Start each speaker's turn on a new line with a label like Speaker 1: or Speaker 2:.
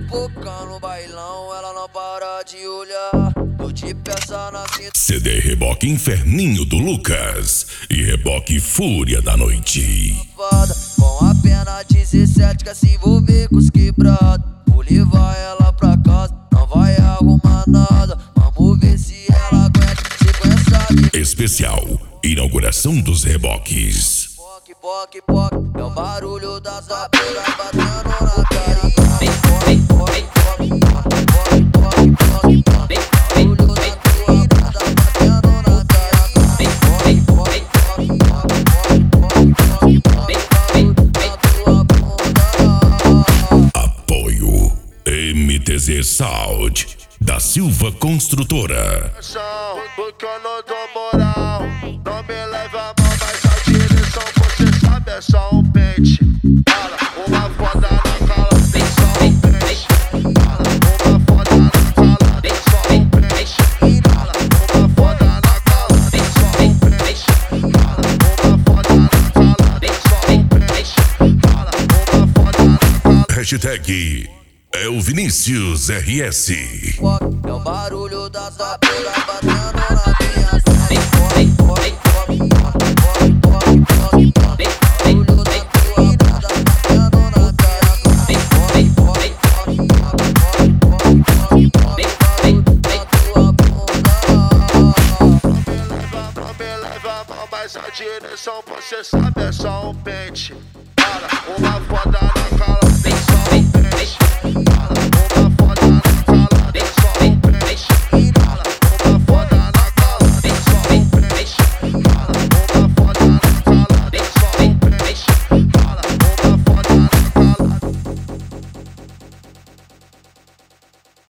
Speaker 1: pipoca no bailão, ela não para de olhar. Tô de peça na cinta.
Speaker 2: CD Reboque Inferninho do Lucas e Reboque Fúria da Noite.
Speaker 1: Com apenas 17 quer se envolver com os quebrados. Vou levar ela pra casa, não vai arrumar nada. Vamos ver se ela aguenta sequência.
Speaker 2: Especial inauguração dos reboques.
Speaker 1: Poc, poc, poc, é o barulho da sabeira batendo na carinha.
Speaker 2: Apoio MTZ Sound da Silva Construtora.
Speaker 3: Porque eu não dou moral, não me leva a mão, mas a direção você sabe é só um pente. Fala, uma foda na cala, tem só um pente. Fala, uma foda na cala, tem só um pente. Fala, uma foda na cala, tem só um pente. Fala, uma foda na cala, tem só um pente. Fala, uma foda na cala.
Speaker 2: Hashtag é o Vinícius RS.
Speaker 1: É o barulho da sabeira batendo na minha
Speaker 3: Mas a direção você sabe